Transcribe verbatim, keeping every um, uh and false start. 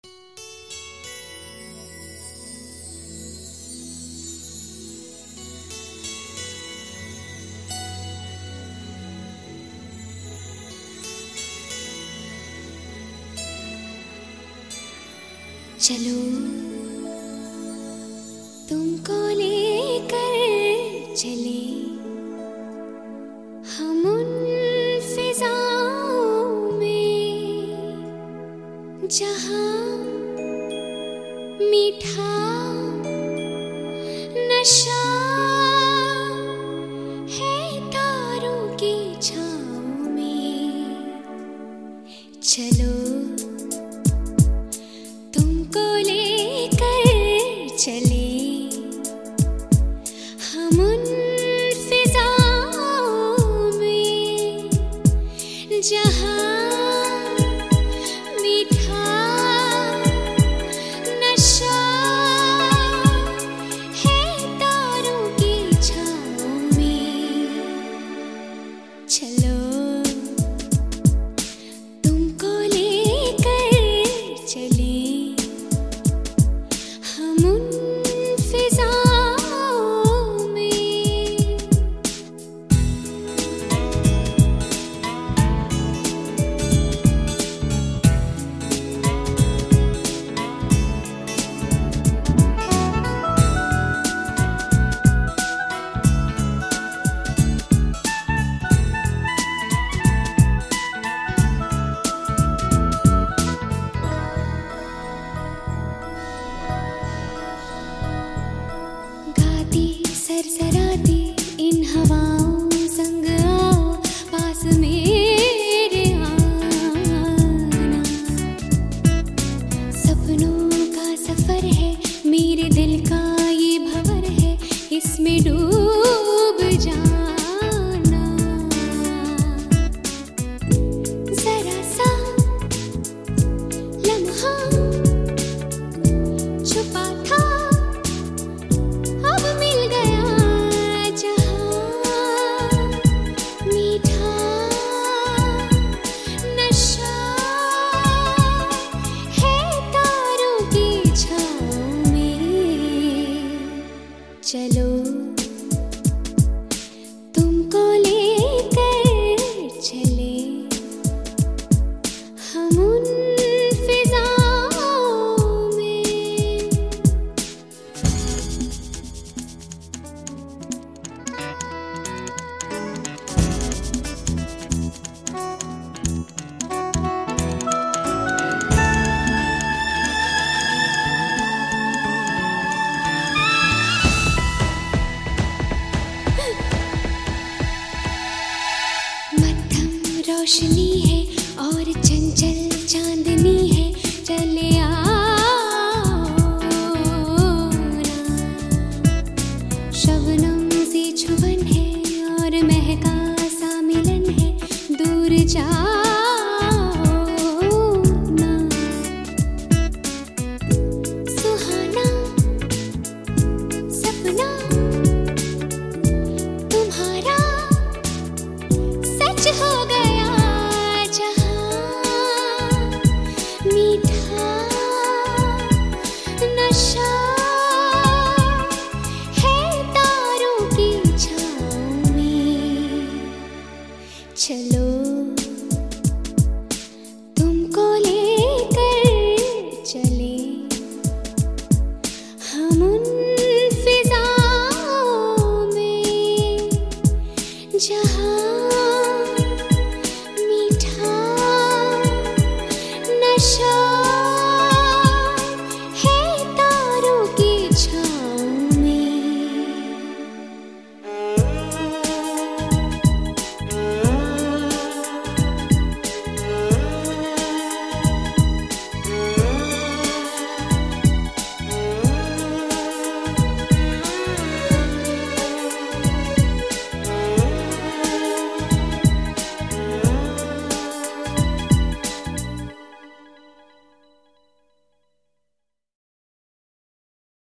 चलो तुमको लेकर चले हम उन फिजाओं में जहां मीठा नशा है तारों की छाँव में। चलो चले हम उन फिजाओं में जहां मीठा नशा है तारों की छाँव में। चलो तुमको लेकर चले हम उन सरसराती इन हवाओं संग आओ पास मेरे आना। सपनों का सफर है मेरे दिल का ये भंवर है इसमें डूब जाना। जरा सा लम्हा छुपा था अब मिल गया चलो तुमको लेकर चले हम उन फिजाओं में। रोशनी है और चंचल चांदनी है चले आओ ना। शबनम सी छुबन है और महका सा मिलन है दूर जा